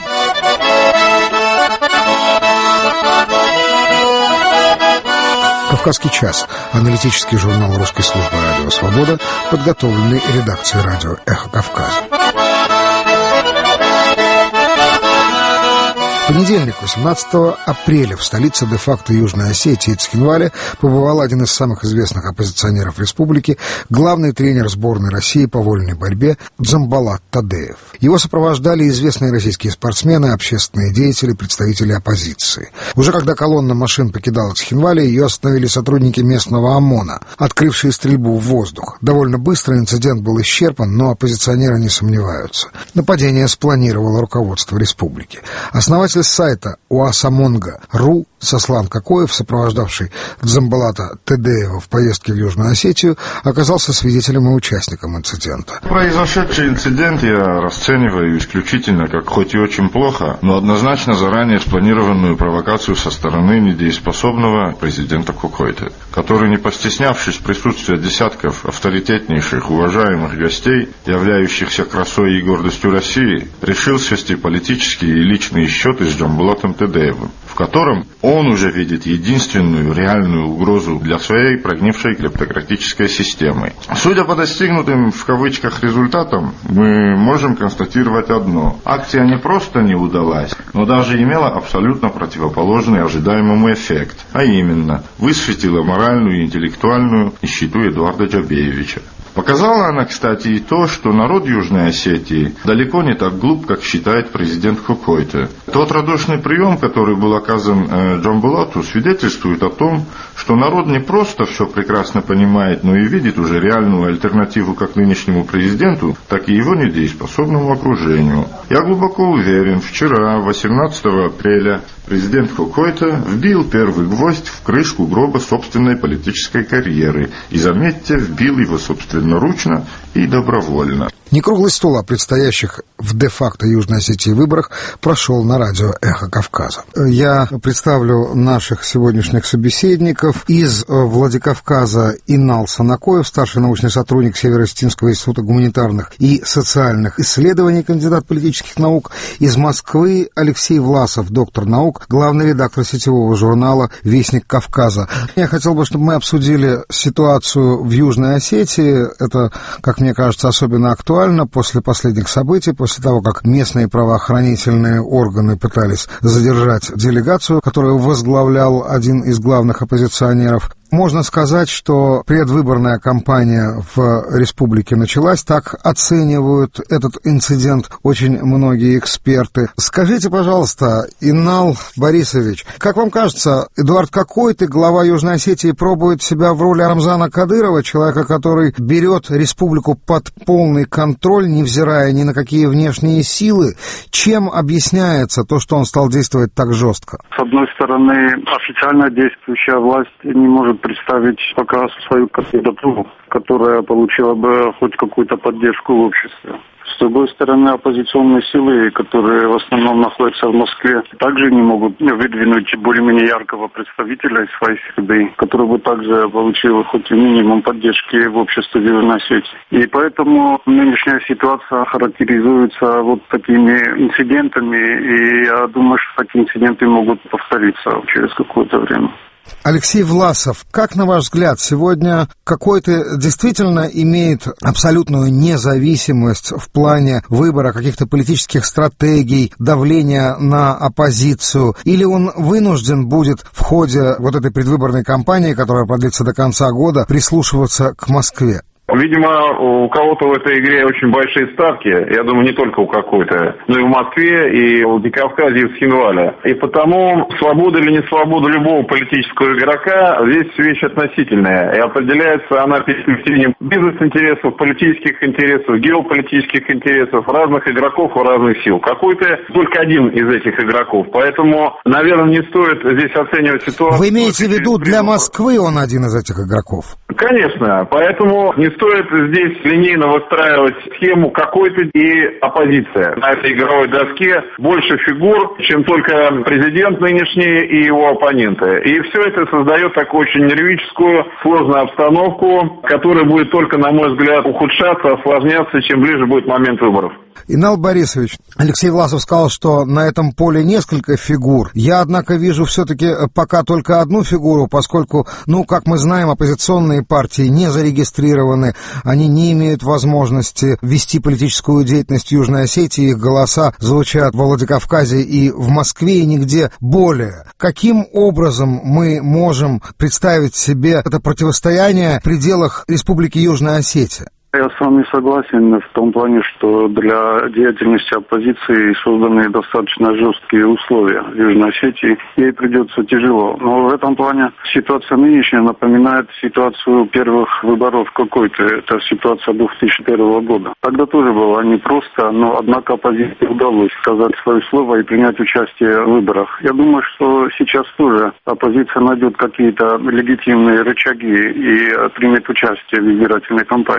«Кавказский час» – аналитический журнал русской службы «Радио Свобода», подготовленный редакцией радио «Эхо Кавказа». В понедельник, восемнадцатого апреля, в столице де-факто Южной Осетии Цхинвале побывал один из самых известных оппозиционеров республики, главный тренер сборной России по вольной борьбе Дзамбалат Тадеев. Его сопровождали известные российские спортсмены, общественные деятели, представители оппозиции. Уже когда колонна машин покидала Цхинвале, ее остановили сотрудники местного ОМОНа, открывшие стрельбу в воздух. Довольно быстро инцидент был исчерпан, но оппозиционеры не сомневаются. Нападение спланировало руководство республики. Основатель сайта уасамонга точка ру Сослан Кокоев, сопровождавший Дзамбалата Тадеева в поездке в Южную Осетию, оказался свидетелем и участником инцидента. Произошедший инцидент я расцениваю исключительно как хоть и очень плохо, но однозначно заранее спланированную провокацию со стороны недееспособного президента Кокоева, который, не постеснявшись присутствия десятков авторитетнейших, уважаемых гостей, являющихся красой и гордостью России, решил свести политические и личные счеты с Дзамбалатом Тадеевым, в котором он уже видит единственную реальную угрозу для своей прогнившей клептократической системы. Судя по достигнутым в кавычках результатам, мы можем констатировать одно. Акция не просто не удалась, но даже имела абсолютно противоположный ожидаемому эффект, а именно высветила моральную и интеллектуальную нищету Эдуарда Джабеевича. Показала она, кстати, и то, что народ Южной Осетии далеко не так глуп, как считает президент Кокойте. Тот радушный прием, который был оказан э, Джамбулату, свидетельствует о том, что народ не просто все прекрасно понимает, но и видит уже реальную альтернативу как нынешнему президенту, так и его недееспособному окружению. Я глубоко уверен, вчера, восемнадцатого апреля, президент Кокойте вбил первый гвоздь в крышку гроба собственной политической карьеры. И, заметьте, вбил его собственноручно и добровольно. Некруглый стол о предстоящих в де-факто Южной Осетии выборах прошел на радио «Эхо Кавказа». Я представлю наших сегодняшних собеседников. Из Владикавказа Инал Санакоев, старший научный сотрудник Северо-Осетинского института гуманитарных и социальных исследований, кандидат политических наук. Из Москвы Алексей Власов, доктор наук, главный редактор сетевого журнала «Вестник Кавказа». Я хотел бы, чтобы мы обсудили ситуацию в Южной Осетии. Это, как мне кажется, особенно актуально после последних событий, после того, как местные правоохранительные органы пытались задержать делегацию, которую возглавлял один из главных оппозиционеров. Можно сказать, что предвыборная кампания в республике началась. Так оценивают этот инцидент очень многие эксперты. Скажите, пожалуйста, Инал Борисович, как вам кажется, Эдуард Кокойте, глава Южной Осетии, пробует себя в роли Рамзана Кадырова, человека, который берет республику под полный контроль, невзирая ни на какие внешние силы? Чем объясняется то, что он стал действовать так жестко? С одной стороны, официально действующая власть не может представить пока свою кандидатуру, которая получила бы хоть какую-то поддержку в обществе. С другой стороны, оппозиционные силы, которые в основном находятся в Москве, также не могут выдвинуть более-менее яркого представителя из своей среды, который бы также получил хоть и минимум поддержки в обществе Южной Осетии. И поэтому нынешняя ситуация характеризуется вот такими инцидентами, и я думаю, что такие инциденты могут повториться через какое-то время. Алексей Власов, как на ваш взгляд, сегодня Кокойте действительно имеет абсолютную независимость в плане выбора каких-то политических стратегий, давления на оппозицию, или он вынужден будет в ходе вот этой предвыборной кампании, которая продлится до конца года, прислушиваться к Москве? Видимо, у кого-то в этой игре очень большие ставки. Я думаю, не только у какой-то, но и в Москве, и в Владикавказе, и в Схинвале. И потому свобода или не свобода любого политического игрока здесь вещь относительная. И определяется она переплетением бизнес-интересов, политических интересов, геополитических интересов, разных игроков и разных сил. Какой-то только один из этих игроков. Поэтому, наверное, не стоит здесь оценивать ситуацию. Вы имеете в виду, для Москвы он один из этих игроков? Конечно. Поэтому не стоит здесь линейно выстраивать схему какой-то и оппозиция. На этой игровой доске больше фигур, чем только президент нынешний и его оппоненты. И все это создает такую очень нервическую, сложную обстановку, которая будет только, на мой взгляд, ухудшаться, осложняться, чем ближе будет момент выборов. Инал Борисович, Алексей Власов сказал, что на этом поле несколько фигур. Я, однако, вижу все-таки пока только одну фигуру, поскольку, ну, как мы знаем, оппозиционные партии не зарегистрированы, они не имеют возможности вести политическую деятельность в Южной Осетии, их голоса звучат в Владикавказе и в Москве, и нигде более. Каким образом мы можем представить себе это противостояние в пределах Республики Южная Осетия? Я с вами согласен в том плане, что для деятельности оппозиции созданы достаточно жесткие условия в Южной Осетии. Ей придется тяжело. Но в этом плане ситуация нынешняя напоминает ситуацию первых выборов какой-то. Это ситуация две тысячи первого года. Тогда тоже было непросто, но однако оппозиции удалось сказать свое слово и принять участие в выборах. Я думаю, что сейчас тоже оппозиция найдет какие-то легитимные рычаги и примет участие в избирательной кампании.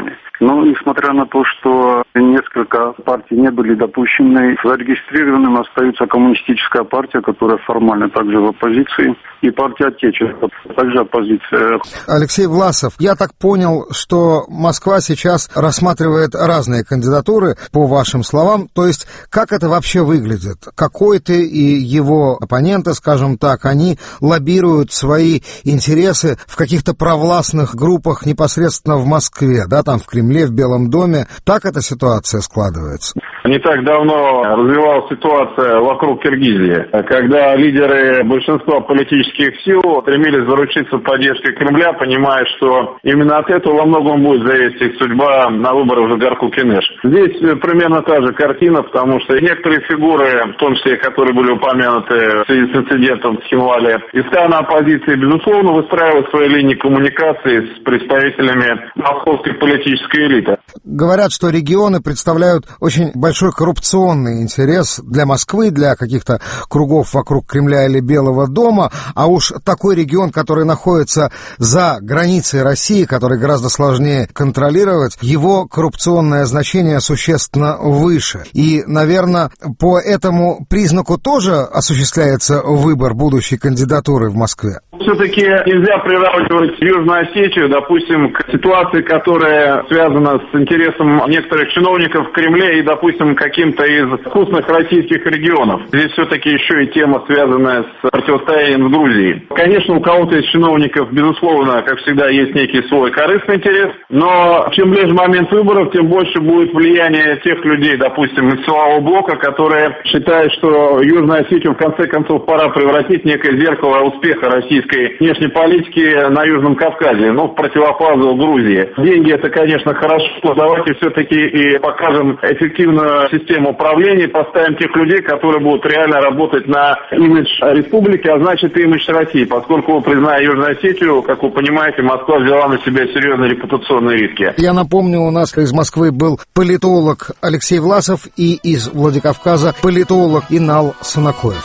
Но, несмотря на то, что несколько партий не были допущены, зарегистрированным остается Коммунистическая партия, которая формально также в оппозиции, и партия Отечества, также оппозиция. Алексей Власов, я так понял, что Москва сейчас рассматривает разные кандидатуры, по вашим словам. То есть, как это вообще выглядит? Какой-то и его оппоненты, скажем так, они лоббируют свои интересы в каких-то провластных группах непосредственно в Москве, да, там в Кремле, в Белом доме. Так эта ситуация складывается? Не так давно развивалась ситуация вокруг Киргизии, когда лидеры большинства политических сил стремились заручиться поддержкой Кремля, понимая, что именно от этого во многом будет зависеть их судьба на выборах в Джагарку-Кенеш. Здесь примерно та же картина, потому что некоторые фигуры, в том числе, которые были упомянуты в связи с инцидентом в Хинвале, из страны оппозиции, безусловно, выстраивают свои линии коммуникации с представителями московской политической элиты. Говорят, что регионы представляют очень большой коррупционный интерес для Москвы, для каких-то кругов вокруг Кремля или Белого дома, а уж такой регион, который находится за границей России, который гораздо сложнее контролировать, его коррупционное значение существенно выше. И, наверное, по этому признаку тоже осуществляется выбор будущей кандидатуры в Москве? Все-таки нельзя приравнивать Южную Осетию, допустим, к ситуации, которая связана с интересом некоторых чиновников в Кремле и, допустим, каким-то из вкусных российских регионов. Здесь все-таки еще и тема, связанная с противостоянием с Грузией. Конечно, у кого-то из чиновников, безусловно, как всегда, есть некий свой корыстный интерес, но чем ближе момент выборов, тем больше будет влияние тех людей, допустим, из силового блока, которые считают, что Южную Осетию в конце концов пора превратить в некое зеркало успеха российской внешней политики на Южном Кавказе, ну, в противофазу Грузии. Деньги — это, конечно, хорошо, но давайте все-таки и покажем эффективную систему управления, поставим тех людей, которые будут реально работать на имидж республики, а значит и имидж России, поскольку, призная Южную Осетию, как вы понимаете, Москва взяла на себя серьезные репутационные риски. Я напомню, у нас из Москвы был политолог Алексей Власов и из Владикавказа политолог Инал Санакоев.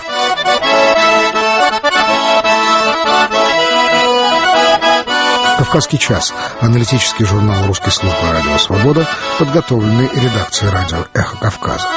«Кавказский час» — аналитический журнал русской службы «Радио Свобода», подготовленный редакцией радио «Эхо Кавказа».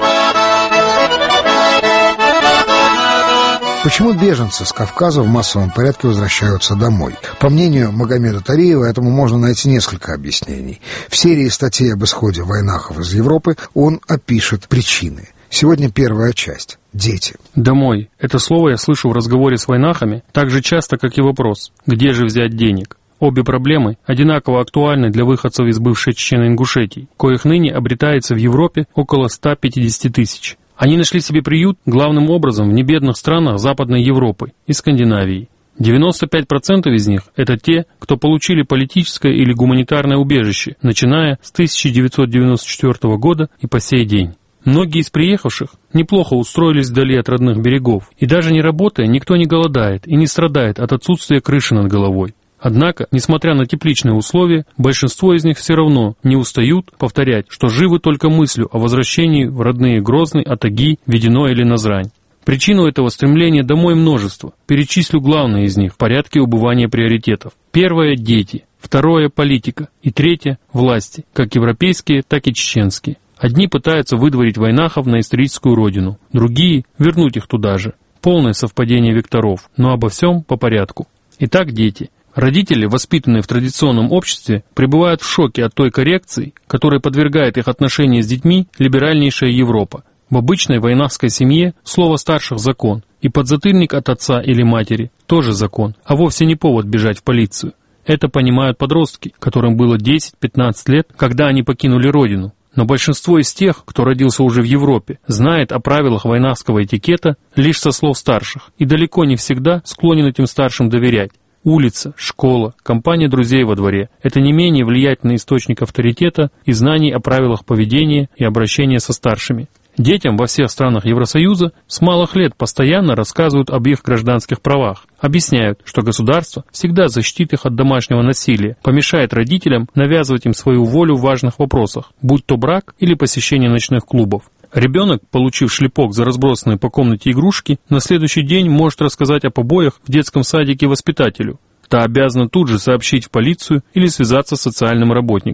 Почему беженцы с Кавказа в массовом порядке возвращаются домой? По мнению Магомеда Тариева, этому можно найти несколько объяснений. В серии статей об исходе войнахов из Европы он опишет причины. Сегодня первая часть. Дети. «Домой» — это слово я слышу в разговоре с войнахами так же часто, как и вопрос «где же взять денег?». Обе проблемы одинаково актуальны для выходцев из бывшей Чечено-Ингушетии, коих ныне обретается в Европе около ста пятидесяти тысяч. Они нашли себе приют главным образом в небедных странах Западной Европы и Скандинавии. девяносто пять процентов из них – это те, кто получили политическое или гуманитарное убежище, начиная с тысяча девятьсот девяносто четвёртого года и по сей день. Многие из приехавших неплохо устроились вдали от родных берегов, и даже не работая, никто не голодает и не страдает от отсутствия крыши над головой. Однако, несмотря на тепличные условия, большинство из них все равно не устают повторять, что живы только мыслью о возвращении в родные Грозный, Атаги, Ведено или Назрань. Причину этого стремления домой множество. Перечислю главные из них в порядке убывания приоритетов. Первое – дети. Второе – политика. И третье – власти, как европейские, так и чеченские. Одни пытаются выдворить войнахов на историческую родину, другие – вернуть их туда же. Полное совпадение векторов, но обо всем по порядку. Итак, дети. Родители, воспитанные в традиционном обществе, пребывают в шоке от той коррекции, которой подвергает их отношения с детьми либеральнейшая Европа. В обычной войнахской семье слово старших – закон, и подзатыльник от отца или матери – тоже закон, а вовсе не повод бежать в полицию. Это понимают подростки, которым было десять-пятнадцать лет, когда они покинули родину. Но большинство из тех, кто родился уже в Европе, знает о правилах войнахского этикета лишь со слов старших и далеко не всегда склонен этим старшим доверять. Улица, школа, компания друзей во дворе – это не менее влиятельный источник авторитета и знаний о правилах поведения и обращения со старшими. Детям во всех странах Евросоюза с малых лет постоянно рассказывают об их гражданских правах, объясняют, что государство всегда защитит их от домашнего насилия, помешает родителям навязывать им свою волю в важных вопросах, будь то брак или посещение ночных клубов. Ребенок, получив шлепок за разбросанные по комнате игрушки, на следующий день может рассказать о побоях в детском садике воспитателю. Та обязана тут же сообщить в полицию или связаться с социальным работником.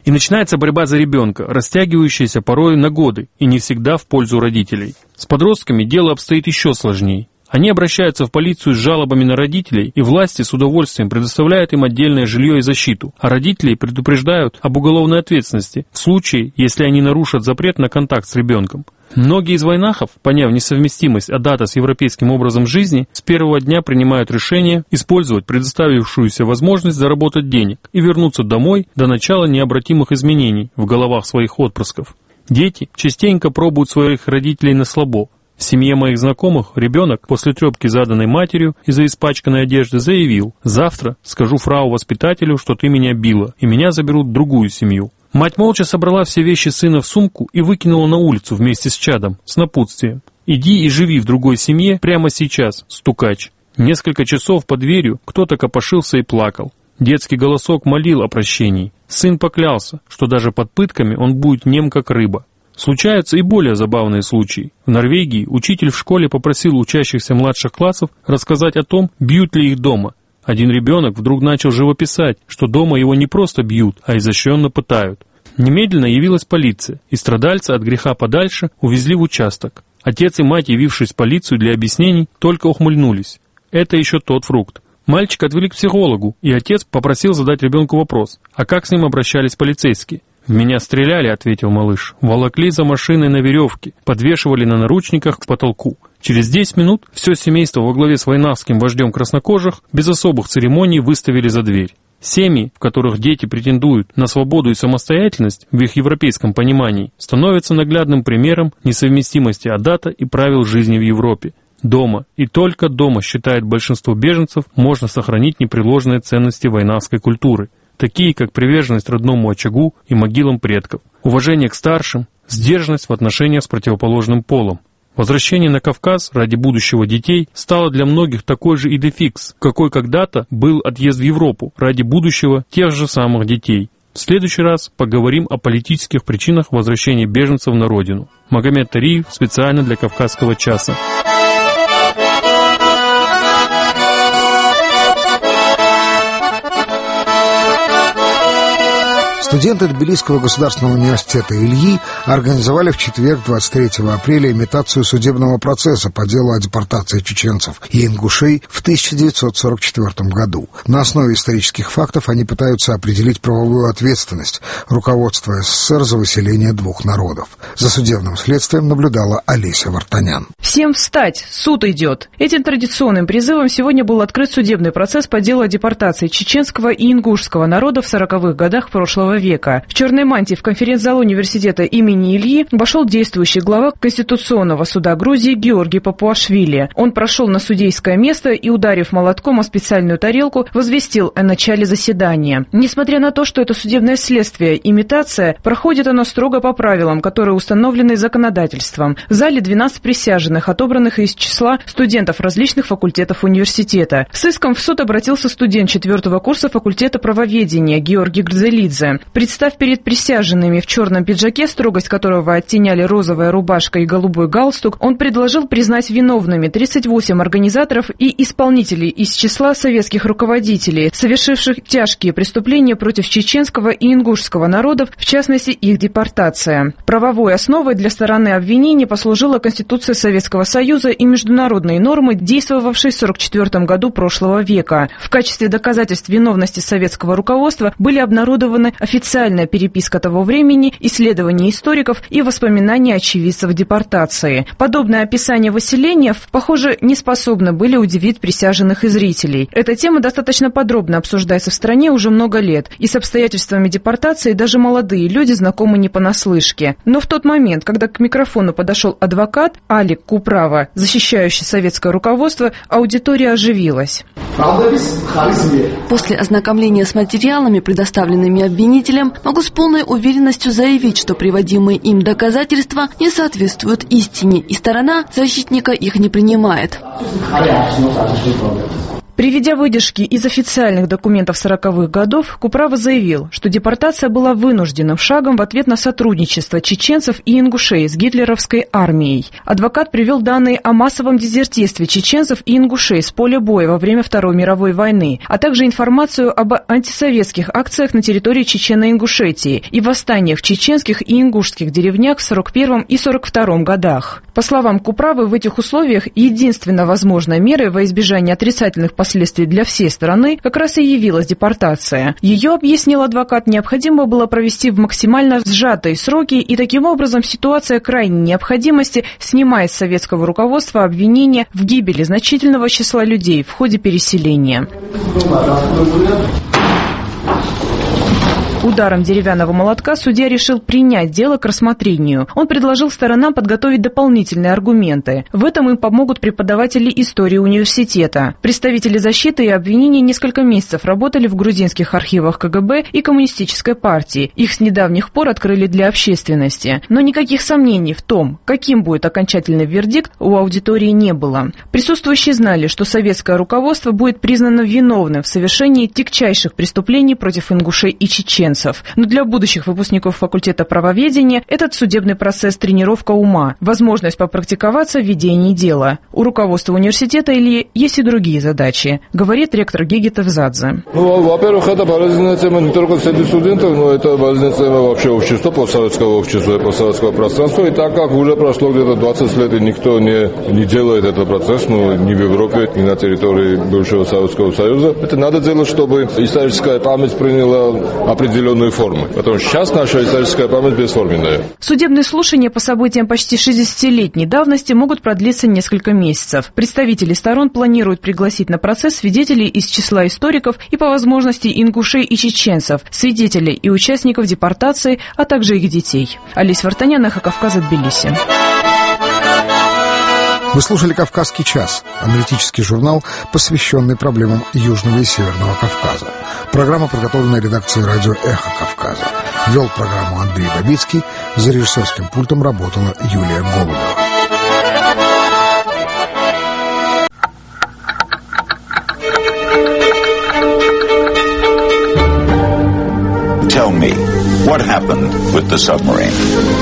И начинается борьба за ребенка, растягивающаяся порой на годы и не всегда в пользу родителей. С подростками дело обстоит еще сложнее. Они обращаются в полицию с жалобами на родителей, и власти с удовольствием предоставляют им отдельное жилье и защиту, а родителей предупреждают об уголовной ответственности в случае, если они нарушат запрет на контакт с ребенком. Многие из войнахов, поняв несовместимость Адата с европейским образом жизни, с первого дня принимают решение использовать предоставившуюся возможность заработать денег и вернуться домой до начала необратимых изменений в головах своих отпрысков. Дети частенько пробуют своих родителей на слабо. В семье моих знакомых ребенок после трепки, заданной матерью из-за испачканной одежды, заявил: «Завтра скажу фрау-воспитателю, что ты меня била, и меня заберут в другую семью». Мать молча собрала все вещи сына в сумку и выкинула на улицу вместе с чадом, с напутствием: «Иди и живи в другой семье прямо сейчас, стукач». Несколько часов под дверью кто-то копошился и плакал. Детский голосок молил о прощении. Сын поклялся, что даже под пытками он будет нем как рыба. Случаются и более забавные случаи. В Норвегии учитель в школе попросил учащихся младших классов рассказать о том, бьют ли их дома. Один ребенок вдруг начал живописать, что дома его не просто бьют, а изощренно пытают. Немедленно явилась полиция, и страдальца от греха подальше увезли в участок. Отец и мать, явившись в полицию для объяснений, только ухмыльнулись. Это еще тот фрукт. Мальчика отвели к психологу, и отец попросил задать ребенку вопрос: а как с ним обращались полицейские? «В меня стреляли», — ответил малыш. «Волокли за машиной на веревке, подвешивали на наручниках к потолку». Через десять минут все семейство во главе с войнахским вождем краснокожих без особых церемоний выставили за дверь. Семьи, в которых дети претендуют на свободу и самостоятельность в их европейском понимании, становятся наглядным примером несовместимости Адата и правил жизни в Европе. Дома, и только дома, считает большинство беженцев, можно сохранить непреложные ценности войнахской культуры, такие как приверженность родному очагу и могилам предков, уважение к старшим, сдержанность в отношениях с противоположным полом. Возвращение на Кавказ ради будущего детей стало для многих такой же идефикс, какой когда-то был отъезд в Европу ради будущего тех же самых детей. В следующий раз поговорим о политических причинах возвращения беженцев на родину. Магомед Тариев специально для Кавказского часа. Студенты Тбилисского государственного университета Ильи организовали в четверг, двадцать третьего апреля, имитацию судебного процесса по делу о депортации чеченцев и ингушей в тысяча девятьсот сорок четвёртом году. На основе исторических фактов они пытаются определить правовую ответственность руководства СССР за выселение двух народов. За судебным следствием наблюдала Олеся Вартанян. Всем встать! Суд идет! Этим традиционным призывом сегодня был открыт судебный процесс по делу о депортации чеченского и ингушского народа в сороковых годах прошлого века. В черной мантии в конференц-зал университета имени Ильи вошел действующий глава Конституционного суда Грузии Георгий Папуашвили. Он прошел на судейское место и, ударив молотком о специальную тарелку, возвестил о начале заседания. Несмотря на то, что это судебное следствие, имитация, проходит оно строго по правилам, которые установлены законодательством. В зале двенадцать присяжных, отобранных из числа студентов различных факультетов университета. С иском в суд обратился студент четвертого курса факультета правоведения Георгий Грзелидзе. Представ перед присяжными в черном пиджаке, строгость которого оттеняли розовая рубашка и голубой галстук, он предложил признать виновными тридцать восемь организаторов и исполнителей из числа советских руководителей, совершивших тяжкие преступления против чеченского и ингушского народов, в частности их депортация. Правовой основой для стороны обвинения послужила Конституция Советского Союза и международные нормы, действовавшие в сорок четвёртом году прошлого века. В качестве доказательств виновности советского руководства были обнародованы официальная переписка того времени, исследования историков и воспоминания очевидцев депортации. Подобное описание выселения, похоже, не способны были удивить присяжных и зрителей. Эта тема достаточно подробно обсуждается в стране уже много лет, и с обстоятельствами депортации даже молодые люди знакомы не понаслышке. Но в тот момент, когда к микрофону подошел адвокат Алик Куправа, защищающий советское руководство, аудитория оживилась. После ознакомления с материалами, предоставленными обвинителям, могу с полной уверенностью заявить, что приводимые им доказательства не соответствуют истине, и сторона защитника их не принимает. Приведя выдержки из официальных документов сороковых годов, Куправа заявил, что депортация была вынужденным шагом в ответ на сотрудничество чеченцев и ингушей с гитлеровской армией. Адвокат привел данные о массовом дезертирстве чеченцев и ингушей с поля боя во время Второй мировой войны, а также информацию об антисоветских акциях на территории Чечено-Ингушетии и восстаниях в чеченских и ингушских деревнях в сорок первом и сорок втором годах. По словам Куправы, в этих условиях единственно возможной мерой во избежание отрицательных последствий для всей страны как раз и явилась депортация. Ее, объяснил адвокат, необходимо было провести в максимально сжатые сроки, и таким образом ситуация крайней необходимости снимает с советского руководства обвинения в гибели значительного числа людей в ходе переселения. Ударом деревянного молотка судья решил принять дело к рассмотрению. Он предложил сторонам подготовить дополнительные аргументы. В этом им помогут преподаватели истории университета. Представители защиты и обвинения несколько месяцев работали в грузинских архивах ка гэ бэ и Коммунистической партии. Их с недавних пор открыли для общественности. Но никаких сомнений в том, каким будет окончательный вердикт, у аудитории не было. Присутствующие знали, что советское руководство будет признано виновным в совершении тягчайших преступлений против ингушей и чеченцев. Но для будущих выпускников факультета правоведения этот судебный процесс – тренировка ума, возможность попрактиковаться в ведении дела. У руководства университета Ильи есть и другие задачи, говорит ректор Гегит Эвзадзе. Ну, во-первых, это болезненная тема не только среди студентов, но это болезненная тема вообще общества, постсоветского общества и постсоветского пространства. И так как уже прошло где-то двадцать лет, и никто не, не делает этот процесс, ну, ни в Европе, ни на территории бывшего Советского Союза, это надо делать, чтобы историческая память приняла определенную форму. Потому что сейчас наша историческая память бесформенная. Судебные слушания по событиям почти шестидесятилетней давности могут продлиться несколько месяцев. Представители сторон планируют пригласить на процесс свидетелей из числа историков и, по возможности, ингушей и чеченцев, свидетелей и участников депортации, а также их детей. Олеся Вартанян, Эхо Кавказа, Тбилиси. Вы слушали «Кавказский час» — аналитический журнал, посвященный проблемам Южного и Северного Кавказа. Программа подготовлена редакцией радио «Эхо Кавказа». Вел программу Андрей Бабицкий, за режиссерским пультом работала Юлия Голубева. Tell me, what happened with the submarine?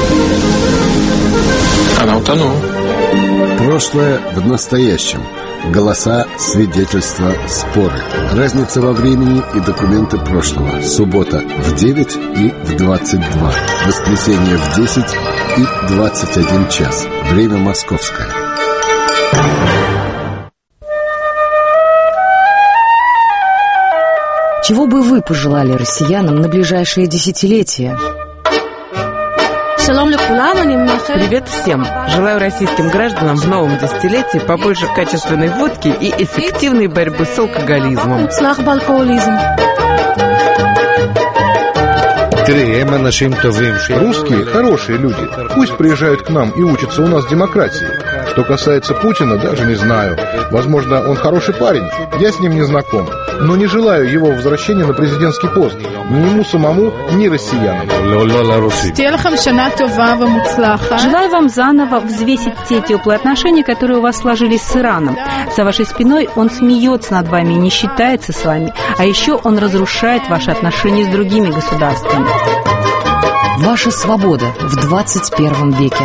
Она утонула. Прошлое в настоящем. Голоса, свидетельства, споры. Разница во времени и документы прошлого. Суббота в девять и в двадцать два. Воскресенье в десять и двадцать один час. Время московское. Чего бы вы пожелали россиянам на ближайшие десятилетия? Привет всем! Желаю российским гражданам в новом десятилетии побольше качественной водки и эффективной борьбы с алкоголизмом. Русские хорошие люди. Пусть приезжают к нам и учатся у нас демократии. Что касается Путина, даже не знаю. Возможно, он хороший парень. Я с ним не знаком. Но не желаю его возвращения на президентский пост. Ни ему самому, ни россиянам. Желаю вам заново взвесить те теплые отношения, которые у вас сложились с Ираном. За вашей спиной он смеется над вами и не считается с вами. А еще он разрушает ваши отношения с другими государствами. Ваша свобода в двадцать первом веке.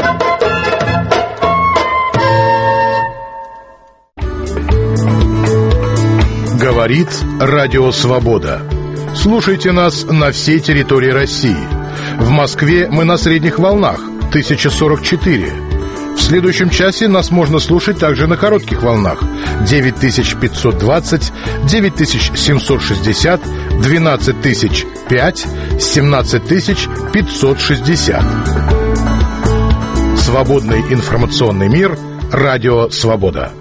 Говорит Радио Свобода. Слушайте нас на всей территории России. В Москве мы на средних волнах тысяча сорок четыре. В следующем часе нас можно слушать также на коротких волнах девять тысяч пятьсот двадцать, девять тысяч семьсот шестьдесят, двенадцать тысяч пять, семнадцать тысяч пятьсот шестьдесят. Свободный информационный мир. Радио Свобода.